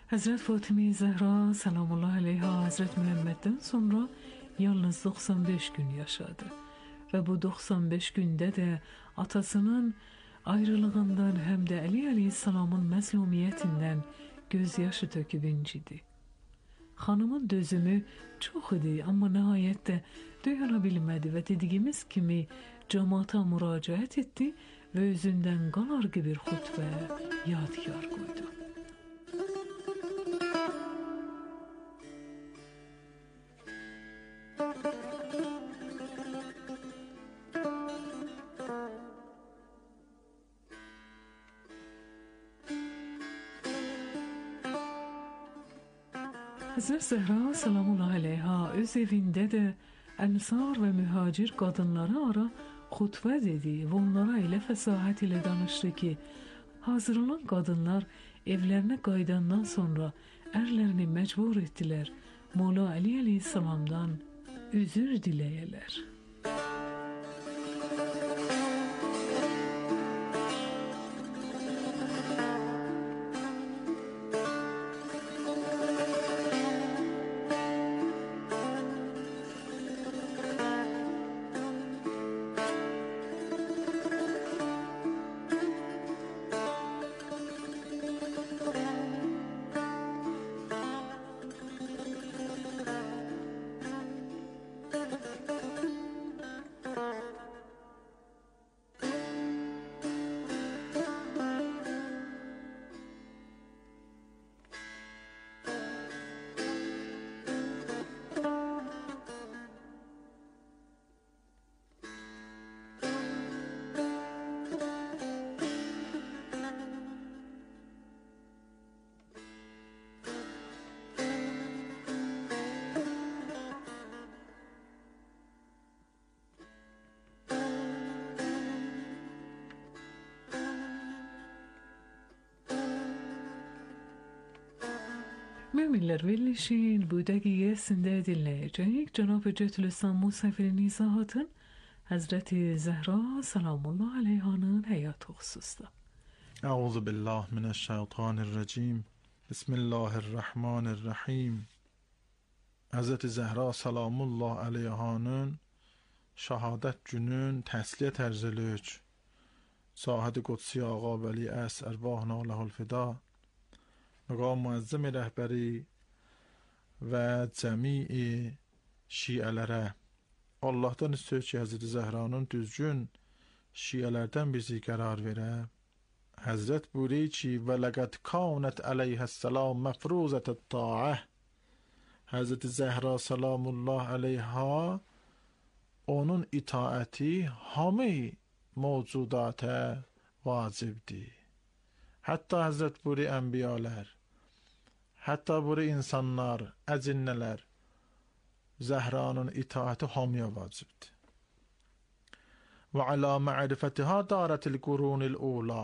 Həzrət Fatimə Zəhra salamullahi aleyha Həzrət Məhəmməddən sonra yalnız 95 gün yaşadı və bu 95 gündə də atasının ayrılığından həm də Əli əleyhissalamın məzlumiyyətindən gözyaşı töküb incidi. Xanımın dözümü çox idi, amma nəhayət də dayana bilmədi və dediyimiz kimi cəmaata müraciət etdi və özündən qalar gibi bir xutbə yadigar qoydu. Həzrət Zəhra salamullahi aleyha öz evində də ənsar və mühacir qadınlara ara xutbə dedi və onlara elə fəsahət ilə danışdı ki, hazır olan qadınlar evlərinə qayıdandan sonra ərlərini məcbur etdilər Mola Əli əleyhissalamdan üzür diləyələr. Müminlər verilişin bu dəqiqəsində dinləyəcəyik. Cənab-ı Cətlüssan Musəfirin izahatın Həzrəti Zəhra salamullahi aleyhanın həyatı xüsusda. Əuzu billah minəşşeytanirracim. Bismillahirrahmanirrahim. Həzrəti Zəhra salamullahi aleyhanın şahadət günün təsliyə tərzəlük Sahid-i Qudsi Ağa Vəli Əs Ərvahına ləhul fida مقام معظم rəhbəri və cəmi şiələrə Allahdan istəyir ki, Həzrəti Zəhranın düzgün şiələrdən bizi qərar verə. Həzrət buyuruyor ki, və ləqəd kanət əleyhəssalam məfruzətət ta'ə. Həzrəti Zəhra salamullah aleyha onun itaəti hamı mövcudata vacibdir. Hətta Həzrət buyuruyor ənbiyalar, hətta buyuruyor insanlar, əcinnələr, Zəhranın itaəti hamıya vacibdir. Və alə ma'rifətihə darətil qurunil ula.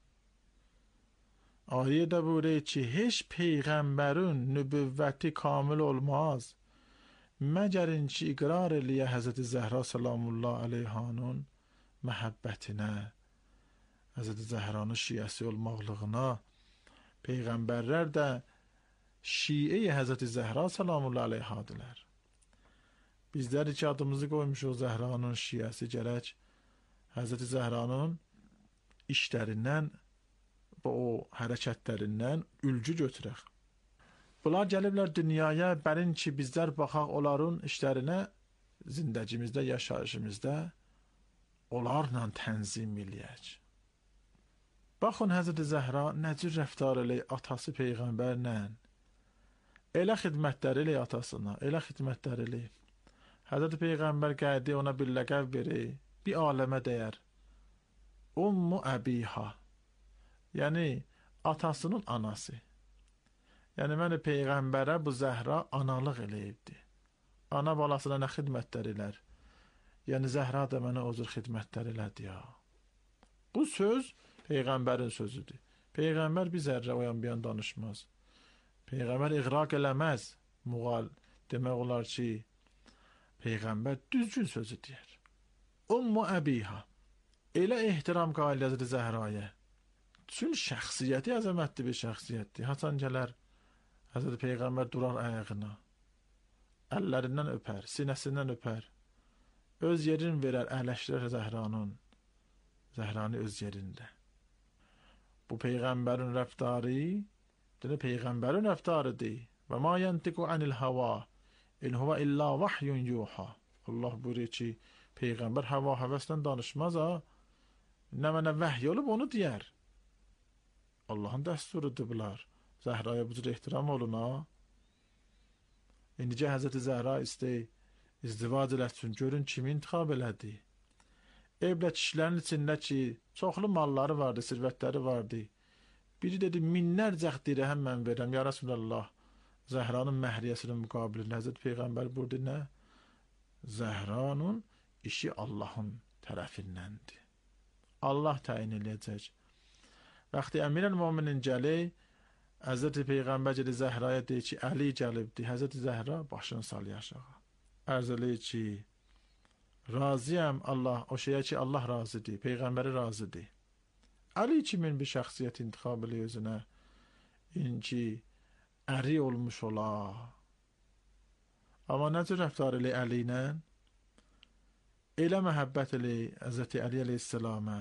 Ayədə buyuruyor ki, heç peyğəmbərin nübüvvəti kamil olmaz, məgərin ki, iqrar eləyə Həzrəti Zəhra salamullah aleyhanın məhəbbətinə, Həzrəti Zəhranın şiəsi olmaqlığına. Peyğəmbərlər də şiə-i Həzrəti Zəhra salamullah aleyhadilər. Bizlər iki adımızı qoymuşuq Zəhranın şiəsi, gərək Həzrəti Zəhranın işlərindən və o hərəkətlərindən ülgü götürək. Bunlar gəliblər dünyaya, bərin ki, bizlər baxaq onların işlərinə, zindəcimizdə, yaşayışımızda onlarla tənzim eləyək. Baxın, Həzrəti Zəhra nə cür rəftar eləyir atası Peyğəmbərlə. Elə xidmətlər eləyir atasına, elə xidmətlər eləyir. Həzrəti Peyğəmbər gəldi, ona bir ləqəb verir, bir aləmə dəyər. Ummu əbiha, yəni atasının anası. Yəni məni Peyğəmbərə bu Zəhra analıq eləyibdi. Ana balasına nə xidmətlər elər? Yəni Zəhra da mənə o cür xidmətlər elədi ya. Bu söz Peyğəmbərin sözüdür. Peyğəmbər bir zərrə o yan bir yan danışmaz. Peyğəmbər iqraq eləməz. Muğal demək olar ki, Peyğəmbər düzgün sözü deyər. Ummu əbiha. Elə ehtiram qayıl Həzrəti Zəhraya. Çün şəxsiyyəti əzəmətli bir şəxsiyyətdir. Haçan gələr Hazreti Peyğəmbər durar ayağına, əllərindən öpər, sinəsindən öpər, öz yerini verər, əyləşdirər Zəhranı öz yerində. Bu Peyğəmbərin rəftarı, deyir, Peyğəmbərin rəftarıdır. Və ma yantiqu anil hava, in huwa illa vahyun yuha. Allah buyuruyor ki, Peyğəmbər hava həvəslə danışmaz ha. Nə mənə vəhy olub onu deyər. Allahın dəsturudur bunlar. Zəhraya bu cür ehtiram olun ha. İndicə Həzrəti Zəhra istəyir, izdivac eləsin, görün kimi intiqab elədi. Evlə kişilərin içində ki, çoxlu malları vardı, sirvətləri vardı. Biri dedi, minlərcə dirhəm mən verirəm, ya Rasulallah. Zəhranın məhriyəsinin müqabilində Həzrət Peyğəmbər burada nə? Zəhranın işi Allahın tərəfindəndir. Allah təyin eləyəcək. Vaxtı Əmirəl-Möminin gəlir, Həzrət Peyğəmbər gəlir Zəhraya deyir ki, Əli gəlibdir. Həzrət Zəhra başını salır aşağı. Ərz eləyir ki, razıyam Allah, o şeyə ki Allah razıdır, Peyğəmbəri razıdır. Əli kimin bir şəxsiyyət intiqab eləyir özünə, ki, əri olmuş ola. Amma necə rəftar eləyir Əli ilə? Elə məhəbbət eləyir Həzrəti Əli əleyhissalamə.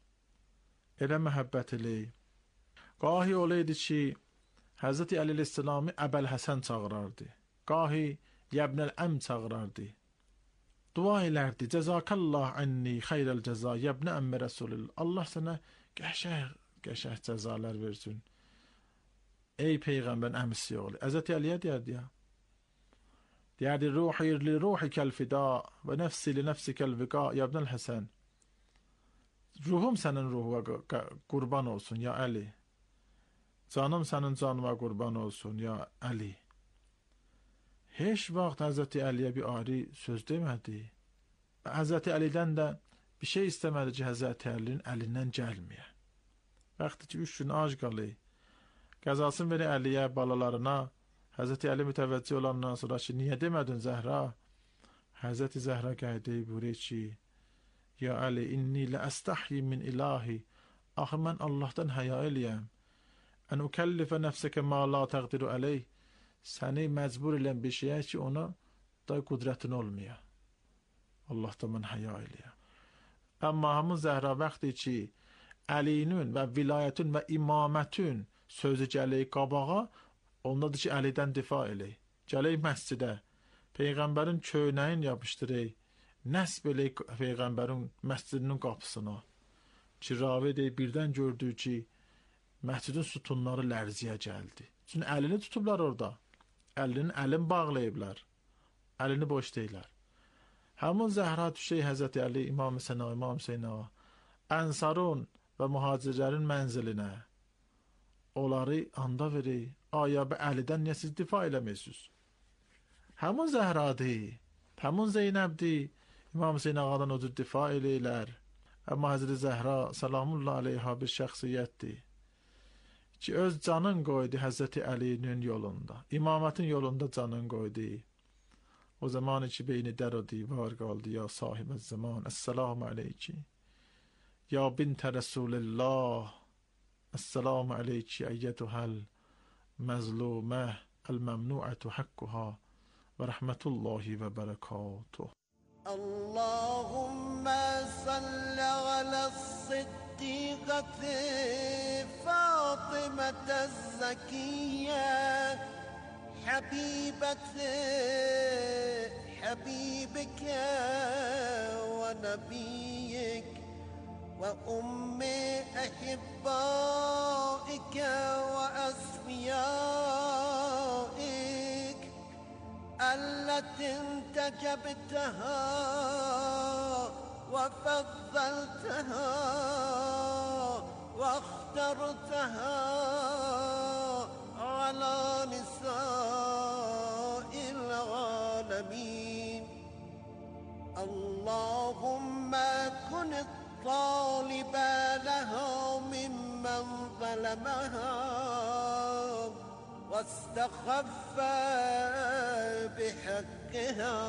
Elə məhəbbət eləyir. Qahi olaydı ki, Həzrəti Əli əleyhissalamı Əbəl Həsən çağırardı. Qahi Yəbnəl Əm çağırardı. Dua elərdi. Cəzakallah ənni xeyrəl cəza yəbnə əmmə Rəsulillah. Allah sənə qəşəng cəzalar versin. Ey Peyğəmbərin əmisi oğlu. Həzrəti Əliyə deyərdi ya. Deyərdi, ruhi li ruhi kəlfida və nəfsi li nəfsi kəlviqa yəbnəl Həsən. Ruhum sənin ruhuna qurban olsun ya Əli. Canım sənin canıma qurban olsun ya Əli. Heç vaxt Həzrəti Əliyə bir ayrı söz demədi. Həzrəti Əlidən də bir şey istəmədi ki, Həzrəti Əlinin əlindən gəlməyə. Vaxtı ki, 3 gün ac qalır. Qəzasını verir Əliyə, balalarına. Həzrəti Əli mütəvəccih olandan sonra ki, niyə demədin Zəhra? Həzrəti Zəhra qaydı buyurur ki, ya Əli, inni lə əstəhyi min ilahi. Axı mən Allahdan həya eləyəm. Ən ukəllifə nəfsəkə ma la təqdiru əleyh. Səni məcbur eləyən bir şeyə ki, ona da qüdrətin olmaya. Allahdan mən həya eləyəm. Amma hamı Zəhra vaxtı ki, Əlinin və vilayətin və imamətin sözü gəlir qabağa, ondadır ki, Əlidən difa eləyir. Gəlir məscidə, Peyğəmbərin köynəyin yapışdırır, nəsb eləyir Peyğəmbərin məscidinin qapısına. Ki, ravi deyir, birdən gördü ki, məscidin sütunları lərziyə gəldi. Çünki əlini tutublar orada. Əlini bağlayıblar. Əlini boş deyirlər. Həmin Zəhra düşey Həzrəti Əli, İmam Hüseyn ağa, İmam Hüseyn ağa, Ənsarun və mühacirlərin mənzilinə onları anda verir. Aya və Əlidən niyə siz difa eləməyirsiniz? Həmin Zəhradır, həmin Zeynəbdir, İmam Hüseyn ağadan o cür difa eləyirlər. Amma Həzrəti Zəhra salamullah aleyha bir şəxsiyyətdir ki, öz canın qoydu Həzrəti Əlinin yolunda, imamətin yolunda canın qoydu. O zaman ki, beyni dər o divar qaldı, ya sahibə zaman, əssəlamu aleyki, ya bintə Rəsulillah, əssəlamu aleyki, əyyətuhəl məzlumə, əl-məmnuətü haqqüha, və rəhmətullahi və bərəkatuh. Allahümmə salli alə-s-siddiqəti Fatimətə-z-Zəkiyyə حبيبك ونبيك وأم أحبائك وأصفيائك التي انتجبتها وفضلتها واخترتها على نساء العالمين. اللهم كن الطالب لها ممن ظلمها واستخف بحقها،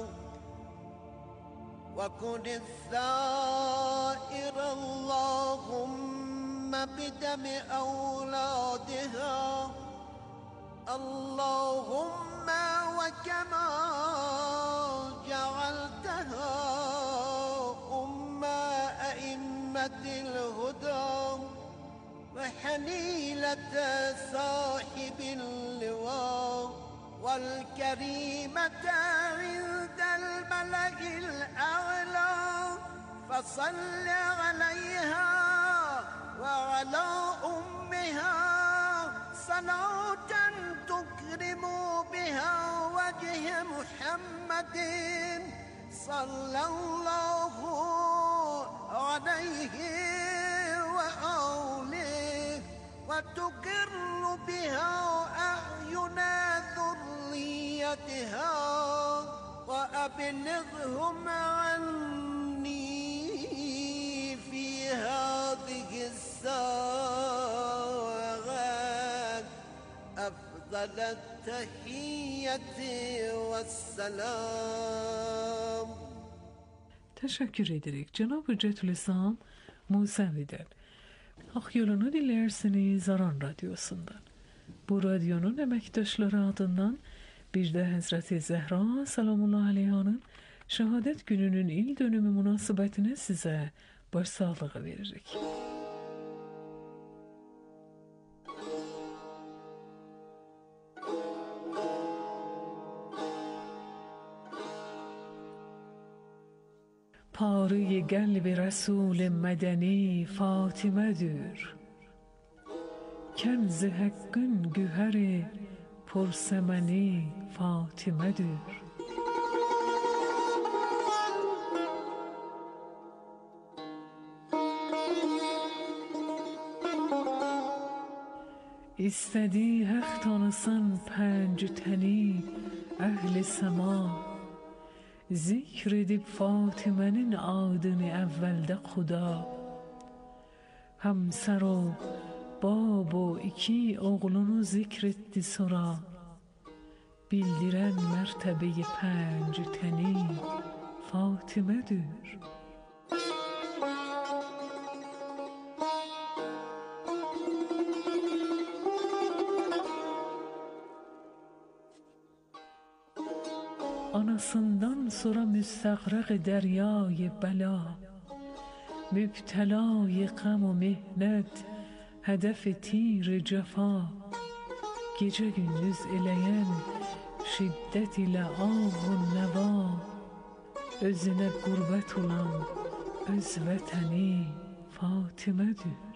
وكن الثائر اللهم بدم أولادها اللهم وكما جعلتها أئمة الهدى وحليلة صاحب اللواء والكريمة عند الملأ الأعلى فصل عليها وعلى أمها صلاة تكرم بها وجه محمد صلى الله عليه وآله وتقر بها أعين ذريتها وأبلغهم عني في هذه الساعة أفضل التحية والسلام. Teşekkür ederek Cenab-ı Cetülislam Musevi'den. Hak yolunu dinlersiniz Aran Radyosu'ndan. Bu radyonun emektaşları adından bir de Hazreti Zehra Selamullah Aleyha'nın şehadet gününün il dönümü münasebetine size başsağlığı veririk. پاره قلب رسول مدنی فاطمه‌دür. کنز حقın güheri پرثمنی فاطمه‌دür. İstedi haq tanısan پنج təni əhl-i səma zikr edib Fatime'nin adını evvelde Xuda همسر و bab و iki oğlunu zikretti sonra bildiren mertebeyi پنج təni Fatime'dür. Anasından sonra müstagrak deryay bela müptelay gam و mihnet hedef tir cefa gece gündüz eleyen şiddet ile ah-u neva özüne gurbet olan öz veteni Fatime'dür.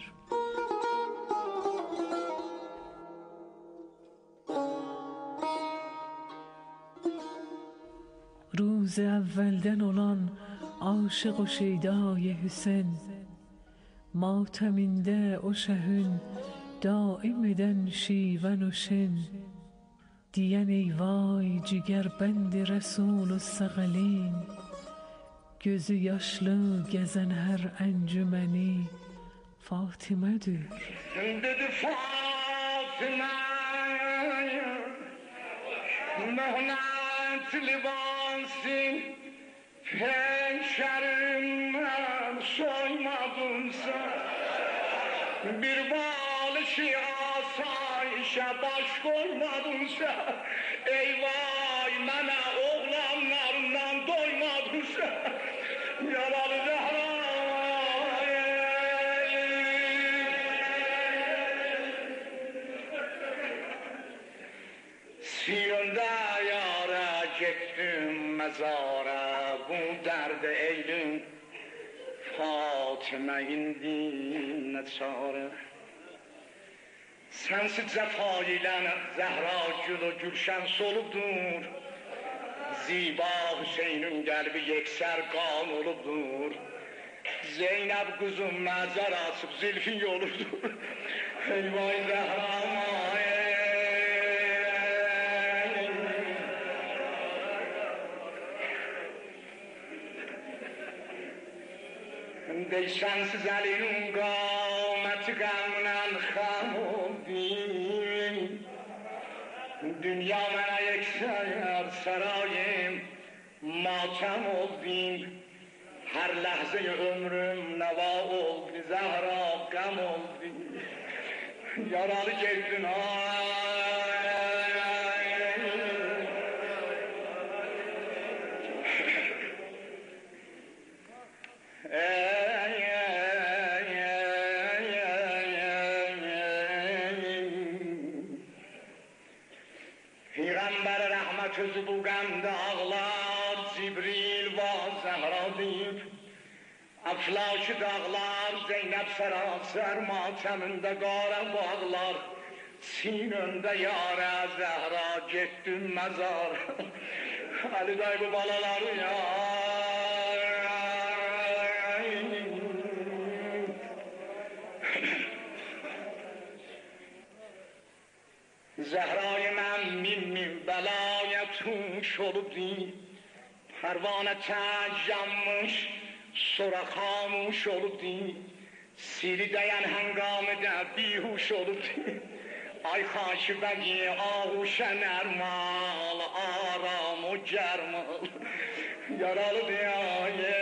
روز اولدن olan aşık و şeydای Hüseyin mateminde o şehün daim eden şiven و şen diyen ey vay ciger bend Resul-u Segalin gözü yaşlı gezen her encümeni Fatime'dür. Dedi Fatime mehnet libansın pençerimden soymadımsa bir balışı asayişe baş koymadımsa ey vay mene oğlanlarından doymadımsa yaralı Zehra siyonda yara gittim mezara bu derde eylüm Fatime indi ne çare sensiz cefa ile Zehra gül o gülşen solubdur ziba Hüseyin'in kalbi yekser kan olubdur Zeynep kuzum mezar asıp zilfin yoludur ey vay Zehra'ma Değişensiz elinin kâmeti gamlen kham oldin Dünya mene yekser sarayim matem oldin Her lehze ömrüm neva oldu Zehra gam oldin Yaralı geldin ay تزبوگند dağlar Cibril ve Zehra deyip Aflaşı dağlar Zeynep Saraser mateminde qara bağlar Sinömdə yara Zehra getdim mezar Ali dayı bu balaları ya Zehra'yı mən min belaya tuş olup değil Pervane tək yanmış sonra xamuş olup değil Siri dəyan həngamıda bihuş olup değil Ay xaşı bəgi ağuşə nərmal aram o gərmal Yaralı diye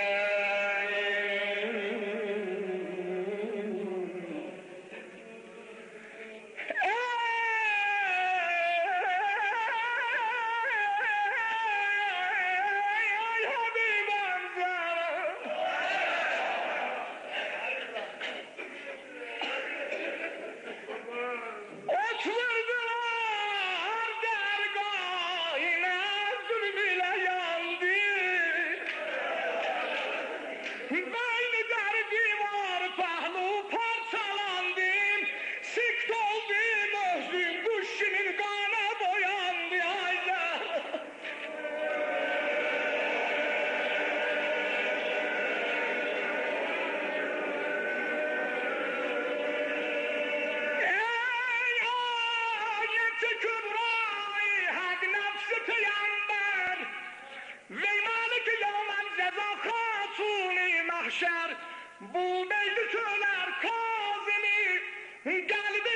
Bu meyli söyler Kazım'ı Kalbi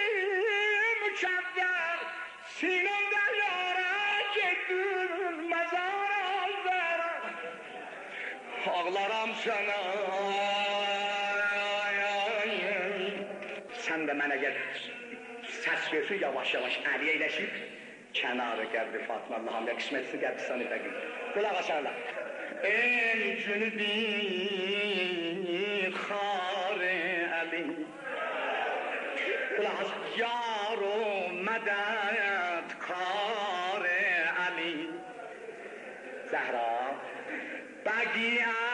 mükevver Sinemde yara Gittin mezara zara Ağlaram sana Sen de mənə gel Səs versin yavaş yavaş Əliyə iləşib Kənarı qəbri Fatma Allah'ım ya qismətisi qəbristan edəqim Qulaq aşarlar Ey cünübi خاره علی خلاص یار و مدد کار علی زهرا بگی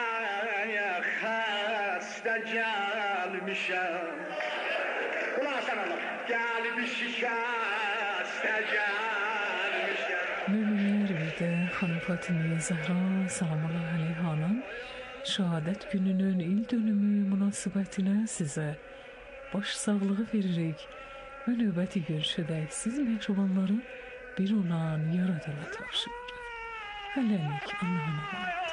خسته جل میشم خلاص گل بیشی خسته جل میشم Müminler ve de Hanım Fatime Zahra salamallahu aleyhanın Şehadet gününün il dönümü münasibətine size baş sağlığı veririk ve növbəti görüşədək siz mehribanları bir olan yaradana tapşırırıq. Hələlik Allah'ın emanet.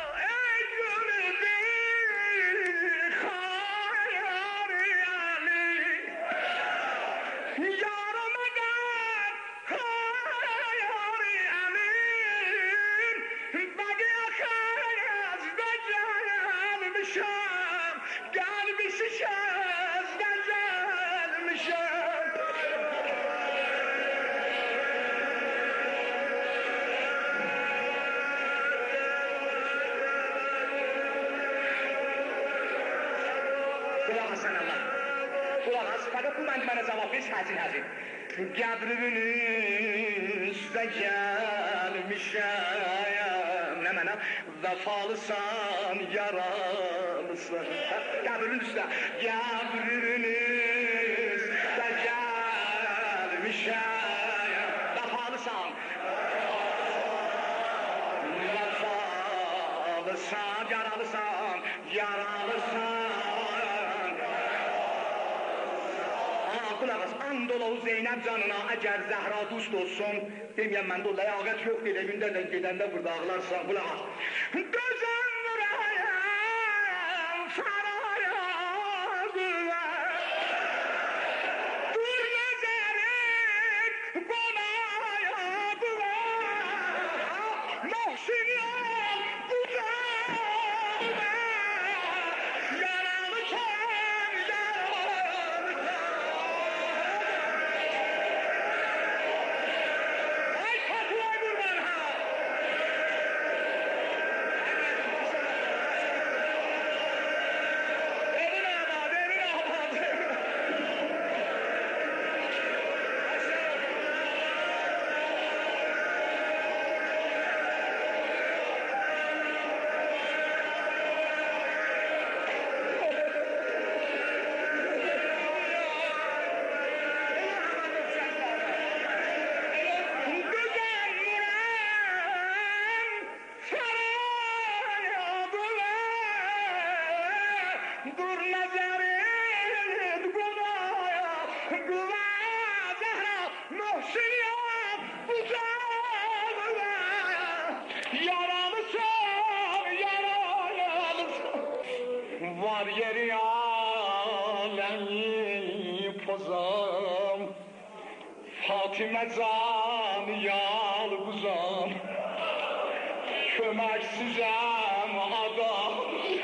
Hazin Qəbriniz-də gəlmişəm Nə mənə vəfalısan, yaralısan Qəbriniz-də gəlmişəm Vəfalısan Vəfalısan, yaralısan Andol o Zeynep canına əgər Zəhra dost olsun Deməyəm məndə o ləyaqət yox Elə gündə gedəndə burada ağlarsan Qulaq as Gözüm nurayəm sarayım Dur nəzərin qonaya Mohsin yol uzağına Fatime can yalguzam, köməksizəm adam.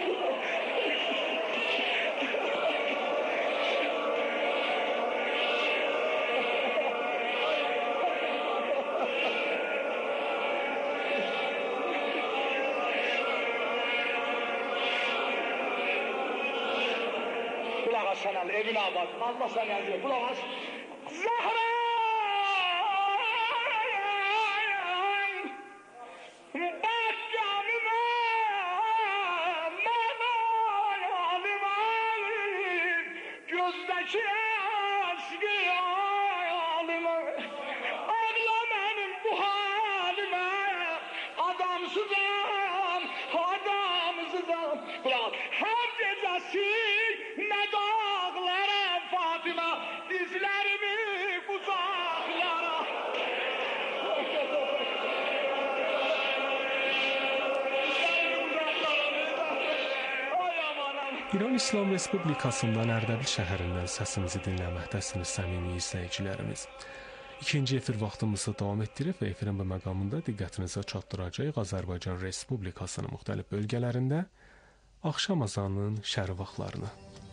Kulaq as sənəl, evin abad, Allah səni əzir, kulaq as. Zəhra! Her gecesi ne dağlara Fatıma, dizlerimi uzaklara. İran İslam Respublikasından Ərdəbil şəhərindən səsimizi dinləməkdəsiniz səmimi izləyicilərimiz. İkinci efir vaxtımızı davam etdirib və efirin bu məqamında diqqətinizə çatdıracağıq Azərbaycan Respublikasının müxtəlif bölgələrində axşam azanının şərh vaxtlarını.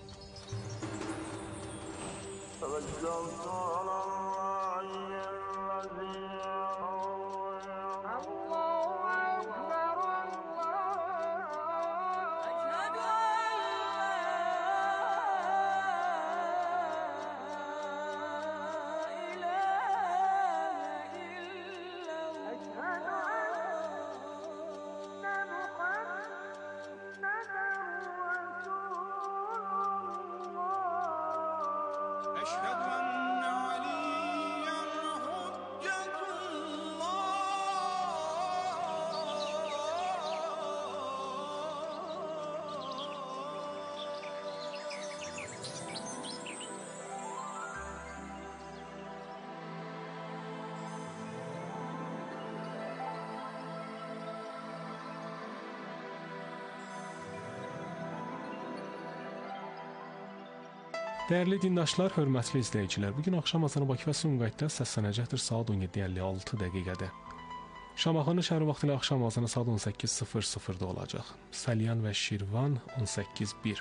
Dəyərli dindaşlar, hörmətli izləyicilər, bugün axşam azanı Bakı və Sumqayıtda səslənəcəkdir saat 17:56 dəqiqədə. Şamaxının şəhəri vaxtı ilə axşam azanı saat 18:00-da olacaq. Salyan və Şirvan 18:01.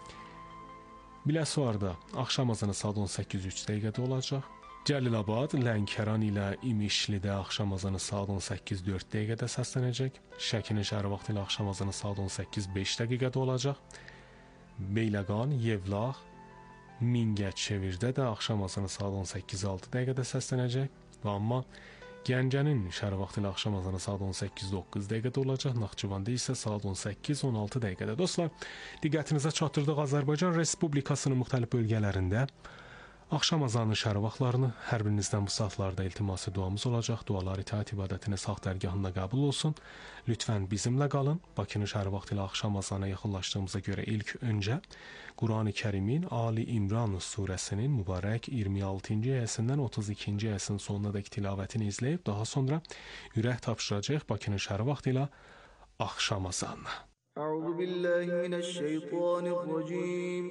Biləsuarda axşam azanı saat 18:03 dəqiqədə olacaq. Cəlilabad, Lənkəran ilə İmişlidə axşam azanı saat 18:04 dəqiqədə səslənəcək. Şəkinin şəhəri vaxtı ilə axşam azanı saat 18:05 dəqiqədə olacaq. Beyləqan, Yevlax, Mingəçevirdə də axşam azanı saat 18:06 dəqiqədə səslənəcək və amma Gəncənin şəhəri vaxtı ilə axşam azanı saat 18:09 dəqiqədə olacaq. Naxçıvanda isə saat 18:16 dəqiqədə. Dostlar, diqqətinizə çatdırdıq Azərbaycan Respublikasının müxtəlif bölgələrində axşam azanının şərh vaxtlarını. Hər birinizdən bu saatlarda iltimasi duamız olacaq. Dualar itaat ibadətiniz haqq dərgahında qəbul olsun. Lütfən bizimlə qalın. Bakının şərh vaxtı ilə axşam azanına yaxınlaşdığımıza görə ilk öncə Qurani Kərimin Ali İmran surəsinin mübarək 26-cı ayəsindən 32-ci ayəsinin sonuna dək tilavətini izləyib, daha sonra ürək tapşıracağıq Bakının şərh vaxtı ilə axşam azanına. Əuzu billahi mineşşeytanirracim.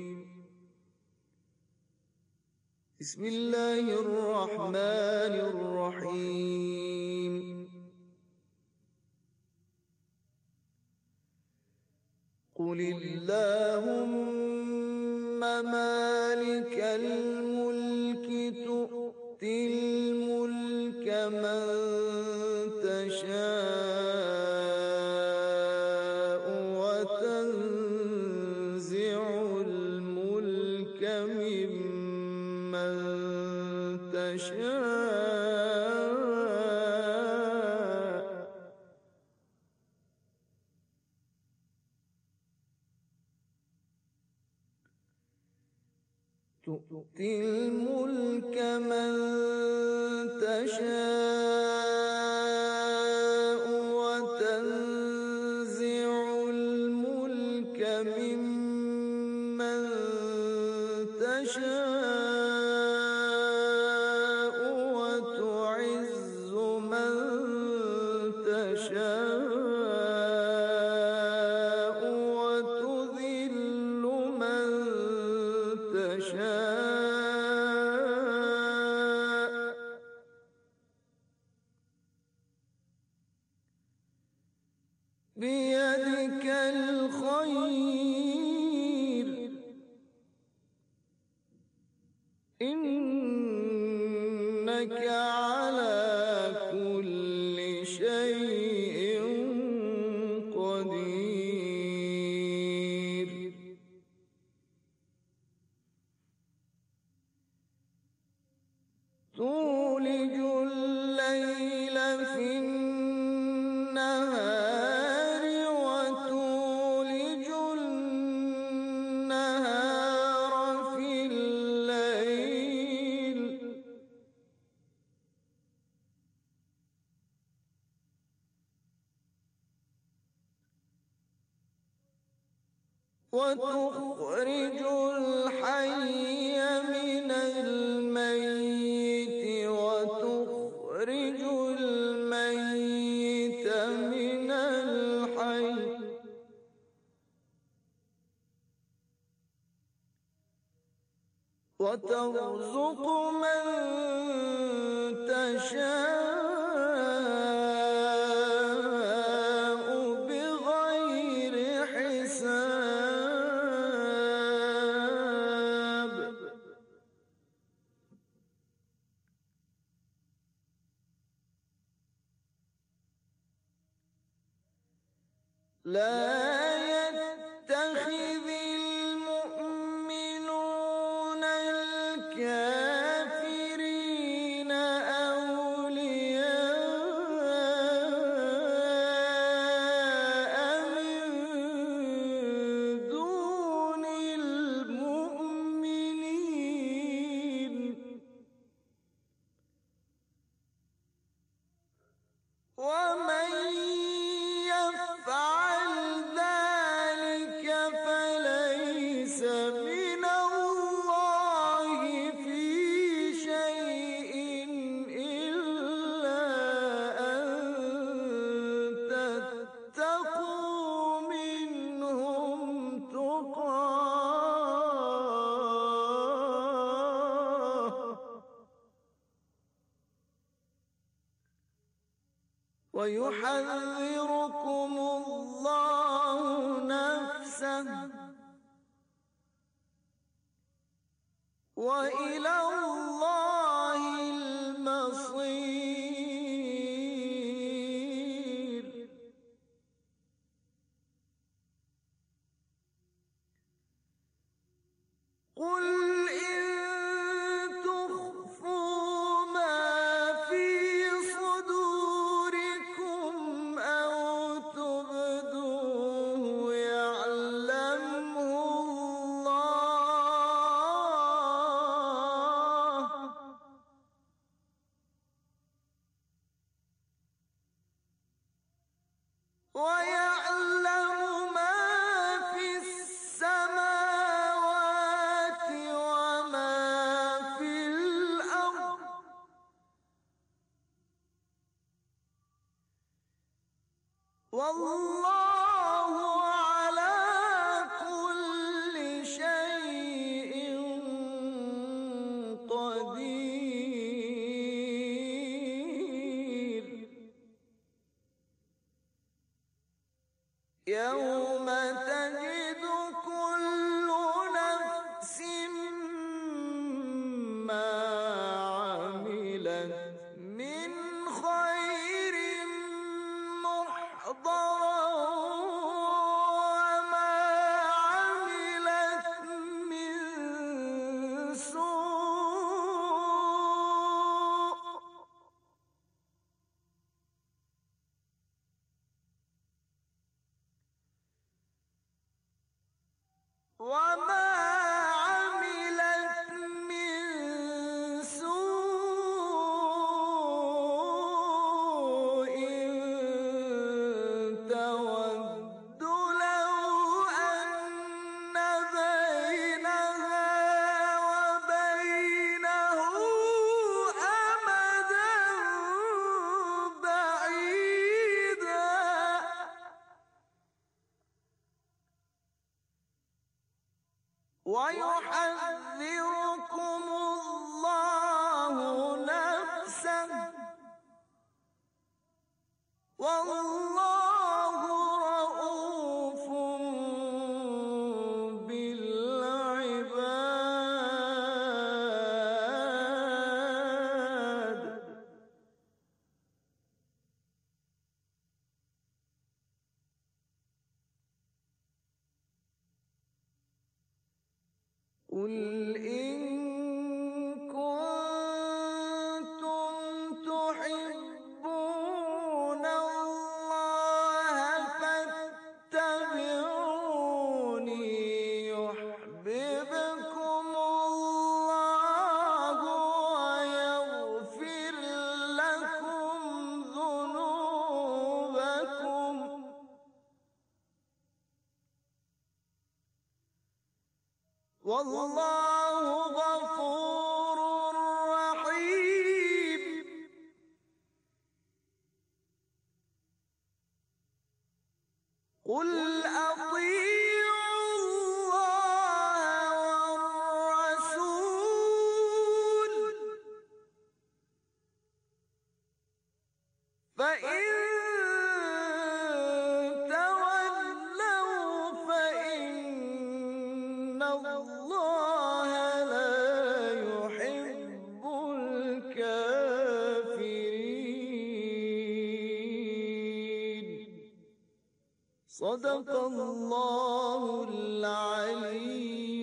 Bismillahirrahmanirrahim. Kulillahumma malikel mulki tu'til mulke men teşâ'u ve tenzi'ul mulke mimmen teşâ'u تؤتي الملك من تشاء وتنزع الملك ممن تشاء وتعز من تشاء وتذل من تشاء بيدك الخير إنك على كل شيء قدير تولج الليل في النهار وتولج النهار في الليل وتخرج الحي من الميت وتخرج الميت من الحي وترزق من تشاء بغير حساب لا يتخذ المؤمنون الكافرين أولياء من دون المؤمنين ومن يفعل ذلك فليس من الله في شيء إلا أن تتقوا منهم تقاه ويحذركم الله نفسه وإلى الله المصير قل إن تخفوا ما في صدوركم أو تبدوه يعلمه الله ويعلم ما في السماوات وما في الأرض والله على كل شيء قدير يوم تجد كل نفس ما عملت من خير محضرا وما عملت من سوء وما عملت من سوء تود لو أن بينها وبينه أمدا بعيدا ويحذركم الله نفسه والله قل إن كنتم تحبون الله فاتبعوني يحببكم الله ويغفر لكم ذنوبكم والله غفور رحيم. قل أطيعوا الله والرسول فإن تولوا فإن الله لا يحب الكافرين. صدق الله العلي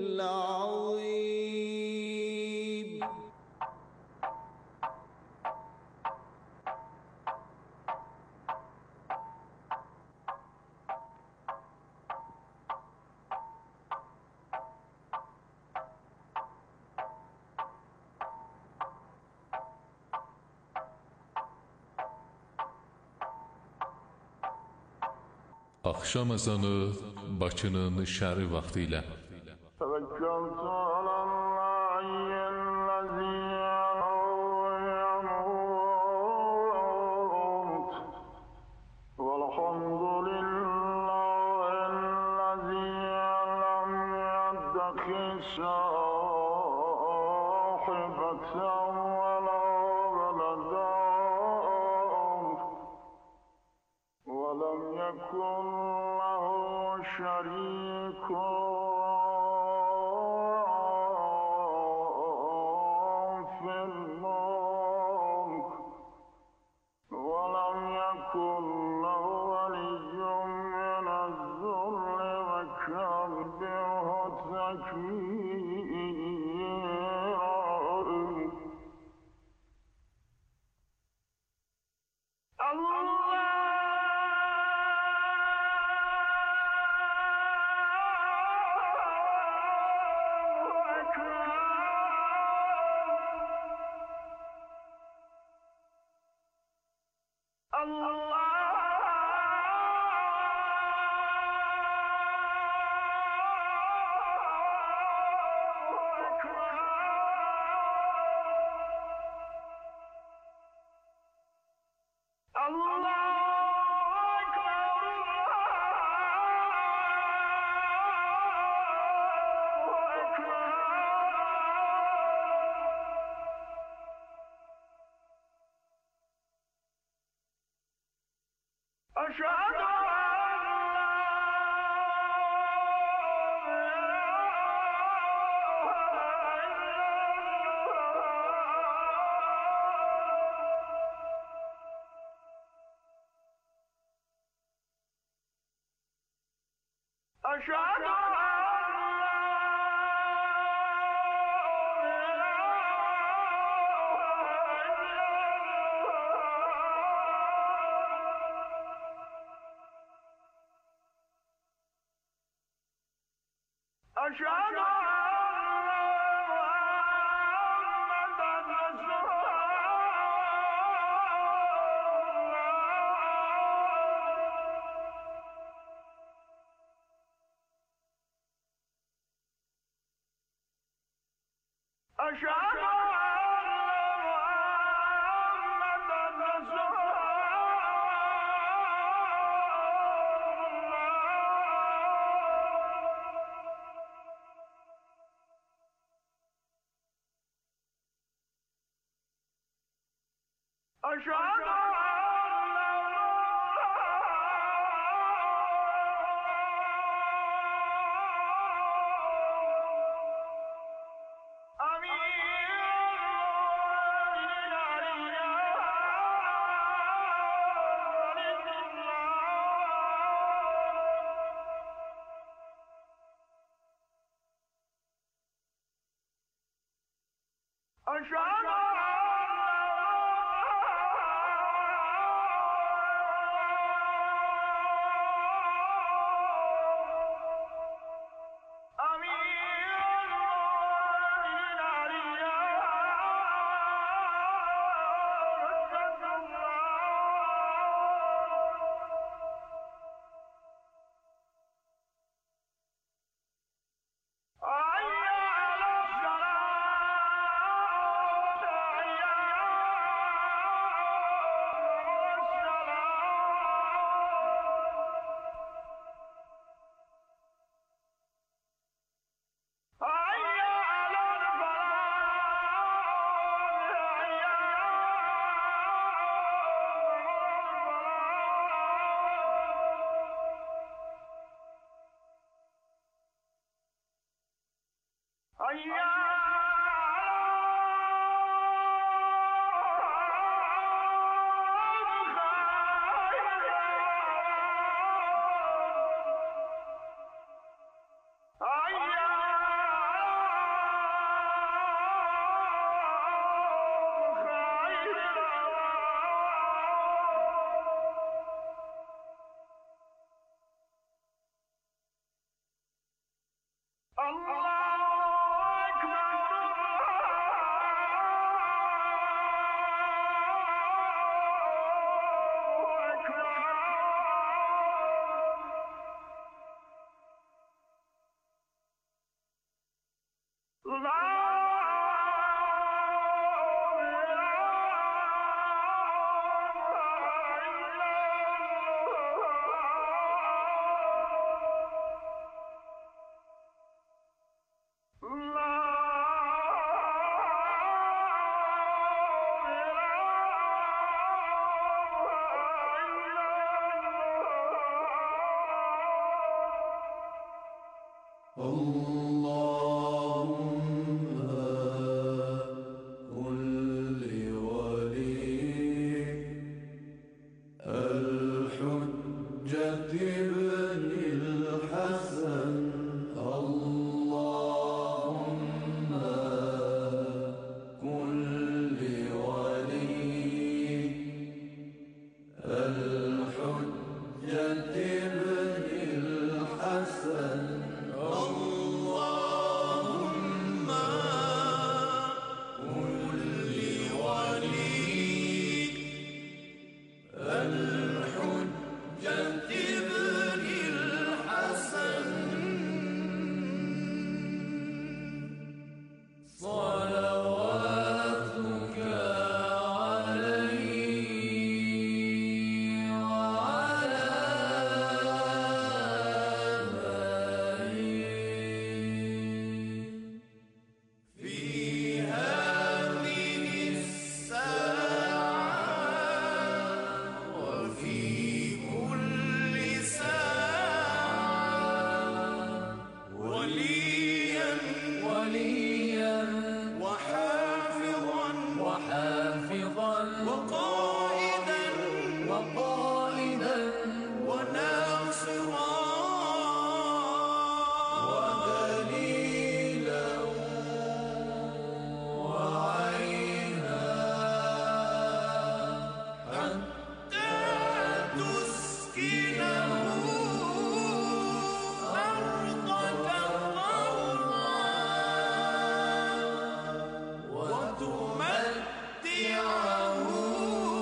العظيم. Axşam ezanı Bakının şəhəri vaxtı ilə توكلت على الله الذي يموت والحمد لله الذي لم يتخذ صاحبة ولا ولدا ولم يكن له شريك في الملك ولم يكن له ولي من الذل وكبره تكبيرا. وتمتعه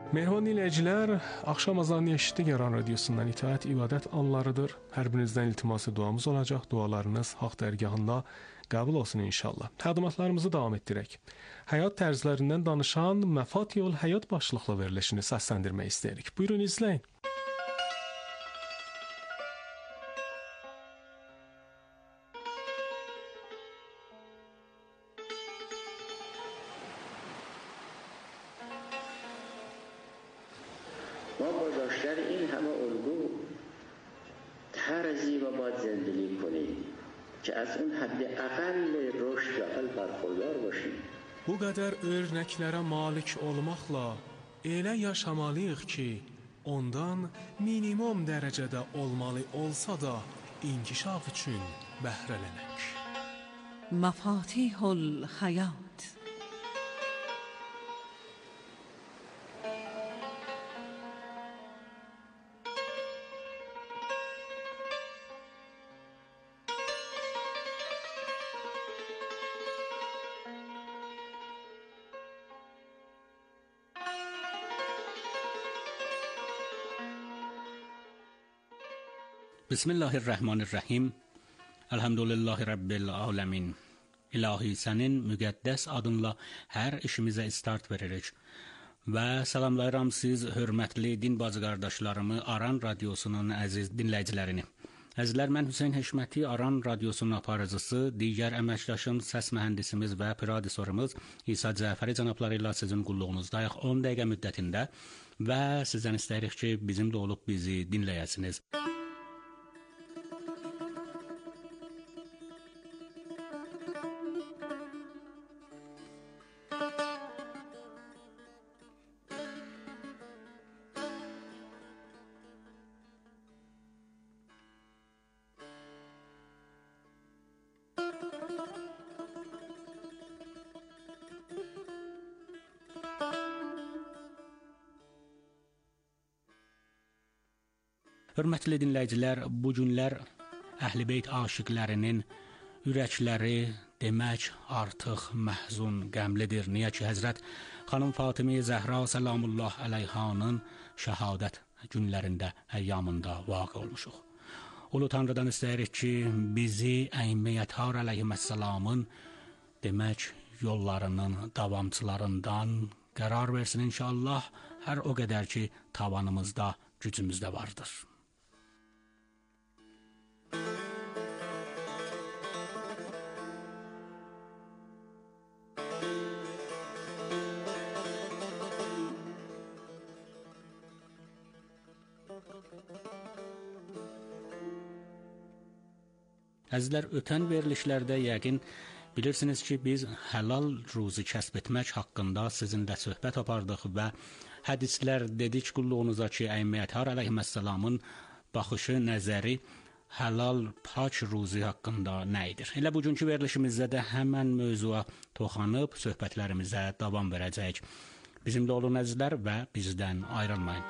Mehriban dinləyicilər, axşam azanını eşitdik Aran radiosundan itaət ibadət anlarıdır. Hər birinizdən iltiması duamız olacaq. Dualarınız haqq dərgahında qəbul olsun inşallah. Təqdimatlarımızı davam etdirək. Həyat tərzlərindən danışan Məfatihul Həyat başlıqlı verilişini səsləndirmək istəyirik. Buyurun izləyin. ما با داشتن این همه الگو طرزی و باید زندگی کنیم که از اون حد اقل رشد و عقل برخوردار باشیم. Bu qədər örnəklərə malik olmaqla elə yaşamalıyıq ki, ondan minimum dərəcədə olmalı olsa da inkişaf üçün bəhrələnək. Məfatihul Həyat. Bismillahirrahmanirrahim. Elhamdülillahi Rabbil alemin. İlahi sənin müqəddəs adınla hər işimizə start veririk. Və salamlayıram siz hörmətli din bacı qardaşlarımı, Aran radiosunun əziz dinləyicilərini. Əzizlər, mən Hüseyn Heşməti, Aran radiosunun aparıcısı, digər əməkdaşım, səs mühəndisimiz və prodüserimiz İsa Cəfəri cənabları ilə sizin qulluğunuzdayıq 10 dəqiqə müddətində və sizdən istəyirik ki, bizimlə olub bizi dinləyəsiniz. Hörmətli dinləyicilər, bu günlər Əhl-i-Beyt aşiqlərinin ürəkləri demək artıq məhzun, qəmlidir. Niyə ki, Həzrət xanım Fatimi Zəhra Səlamullah əleyhanın şəhadət günlərində, əyyamında vaqe olmuşuq. Ulu Tanrıdan istəyirik ki, bizi Əymiyyətər əleyhissalamın demək yollarının davamçılarından qərar versin inşallah, hər o qədər ki, tavanımızda, gücümüzdə vardır. Əzizlər, ötən verilişlərdə yəqin bilirsiniz ki, biz həlal ruzi kəsb etmək haqqında sizinlə söhbət apardıq və hədislər dedik qulluğunuza ki, Əymiyyətər əleyhissalamın baxışı, nəzəri həlal, pak ruzi haqqında nə edir? Elə bugünkü verilişimizdə də həmən mövzuya toxanıb söhbətlərimizə davam verəcəyik. Bizimlə olun əzizlər və bizdən ayrılmayın.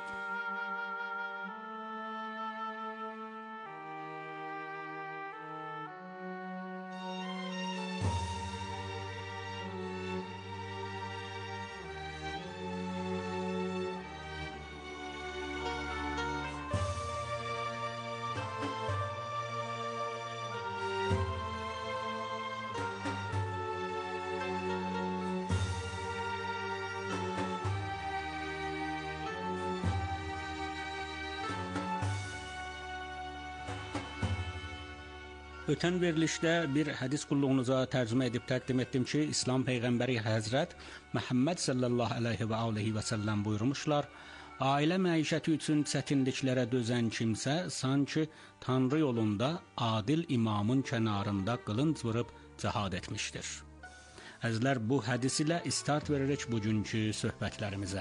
Ötən verilişdə bir hədis qulluğunuza tərcümə edib təqdim etdim ki, İslam Peyğəmbəri Həzrət Məhəmməd sallallahu aleyhi və aleyhi və səlləm buyurmuşlar, ailə məişəti üçün çətinliklərə dözən kimsə sanki Tanrı yolunda adil imamın kənarında qılınc vurub cihad etmişdir. Əzizlər, bu hədis ilə start veririk bugünkü söhbətlərimizə.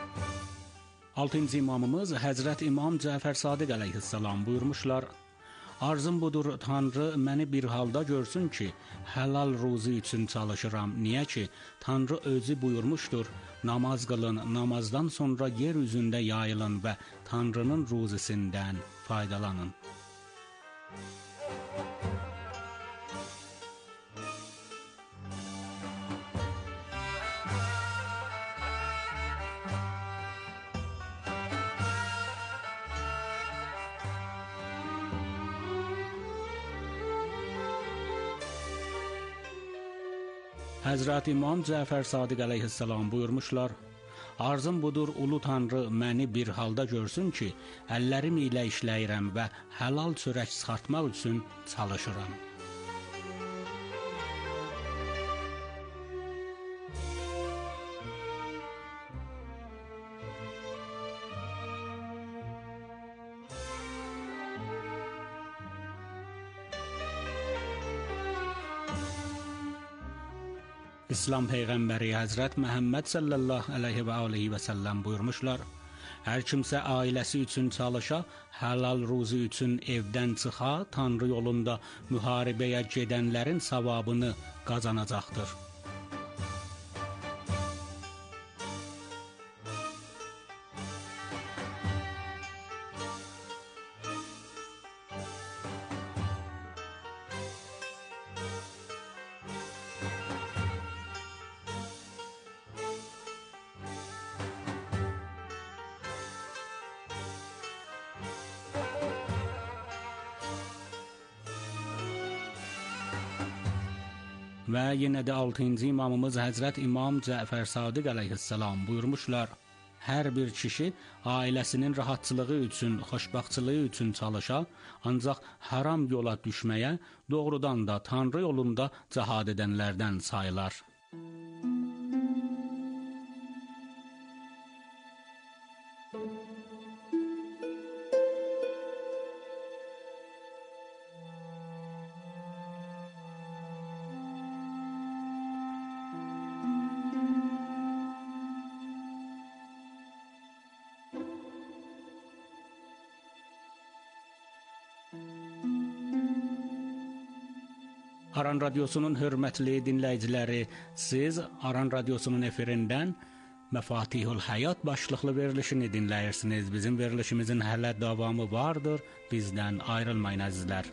Altıncı imamımız Həzrət İmam Cəfər Sadiq əleyhissalam buyurmuşlar, Arzum budur, Tanrı məni bir halda görsün ki, həlal ruzi üçün çalışıram. Niyə ki, Tanrı özü buyurmuşdur, namaz qılın, namazdan sonra yer üzündə yayılın və Tanrının ruzisindən faydalanın. Həzrət İmam Cəfər Sadiq əleyhissalam buyurmuşlar, arzum budur, ulu Tanrı məni bir halda görsün ki, əllərim ilə işləyirəm və həlal çörək çıxartmaq üçün çalışıram. İslam Peyğəmbəri Həzrət Məhəmməd sallallahu əleyhi və alihi və səlləm buyurmuşlar, hər kimsə ailəsi üçün çalışa, həlal ruzi üçün evdən çıxa, Tanrı yolunda müharibəyə gedənlərin savabını qazanacaqdır. Və yenə də 6-cı imamımız Həzrət İmam Cəfər Sadiq əleyhissalam buyurmuşlar, hər bir kişi ailəsinin rahatçılığı üçün, xoşbəxtçiliyi üçün çalışa, ancaq haram yola düşməyə, doğrudan da Tanrı yolunda cihad edənlərdən sayılar. Aran Radyosu'nun hörmətli dinləyiciləri, siz Aran Radyosu'nun efirindən Məfatihul Həyat başlıqlı verilişini dinləyirsiniz. Bizim verilişimizin hələ davamı vardır. Bizdən ayrılmayın əzizlər.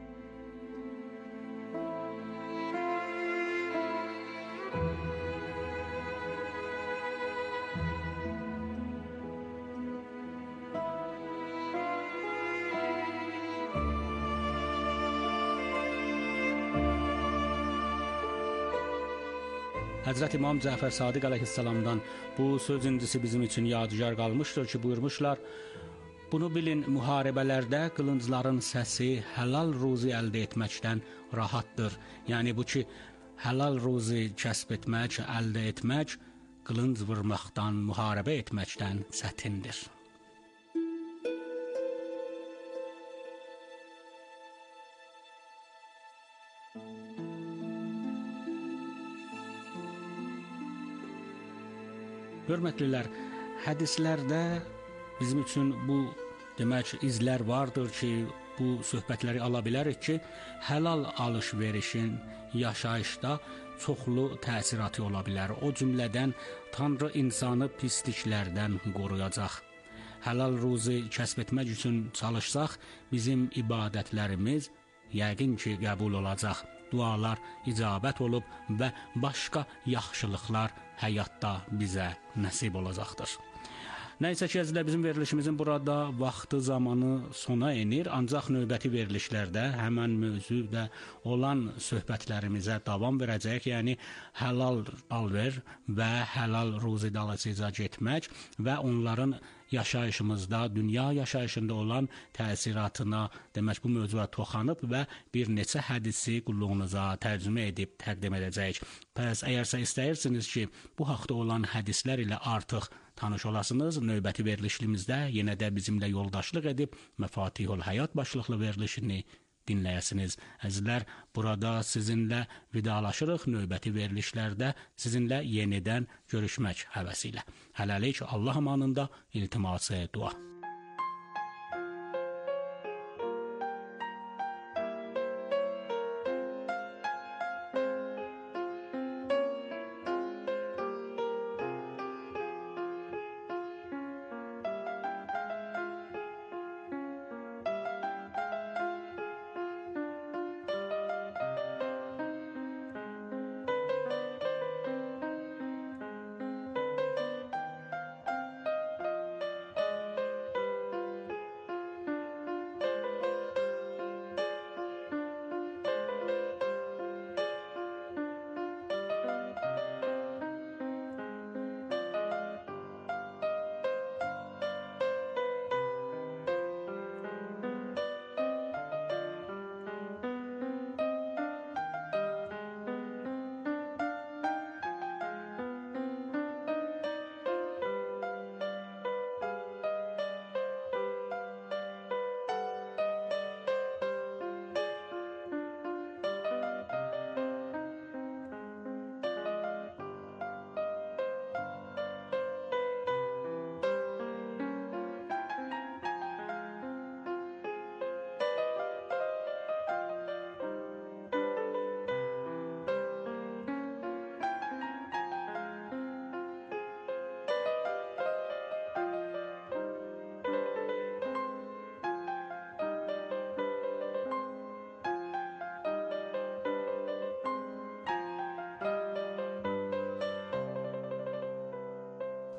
Həzrət İmam Cəfər Sadiq əleyhissalamdan bu söz incisi bizim üçün yadigar qalmışdır ki, buyurmuşlar, bunu bilin, müharibələrdə qılıncların səsi həlal ruzi əldə etməkdən rahatdır. Yəni bu ki, həlal ruzi kəsb etmək, əldə etmək, qılınc vurmaqdan, müharibə etməkdən çətindir. Hörmətlilər, hədislərdə bizim üçün bu demək izlər vardır ki, bu söhbətləri ala bilərik ki, həlal alış-verişin yaşayışda çoxlu təsiratı ola bilər. O cümlədən Tanrı insanı pisliklərdən qoruyacaq. Həlal ruzi kəsb etmək üçün çalışsaq, bizim ibadətlərimiz yəqin ki, qəbul olacaq. Dualar icabət olub və başqa yaxşılıqlar həyatda bizə nəsib olacaqdır. Nəysə ki, əzizlər, bizim verilişimizin burada vaxtı zamanı sona enir, ancaq növbəti verilişlərdə həmən mövzuda olan söhbətlərimizə davam verəcək, yəni həlal alver və həlal ruzi dalınca getmək və onların yaşayışımızda, dünya yaşayışında olan təsiratına, demək bu mövzuya toxanıb və bir neçə hədisi qulluğunuza tərcümə edib təqdim edəcəyik. Pəs əgərsə istəyirsiniz ki, bu haqda olan hədislər ilə artıq tanış olasınız, növbəti verilişimizdə yenə də bizimlə yoldaşlıq edib Məfatihul Həyat başlıqlı verilişini dinləyəsiniz. Əzizlər, burada sizinlə vidalaşırıq, növbəti verilişlərdə sizinlə yenidən görüşmək həvəsi ilə. Hələlik Allah amanında iltiması dua.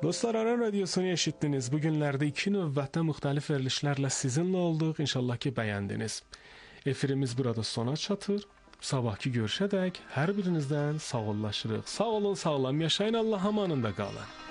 Dostlar, Aran Radiosunu eşitdiniz. Bu günlərdə 2 növbətdə müxtəlif verilişlərlə sizinlə olduq. İnşallah ki, bəyəndiniz. Efirimiz burada sona çatır. Sabahki görüşədək hər birinizdən sağollaşırıq. Sağ olun, sağlam yaşayın, Allah amanında qalın.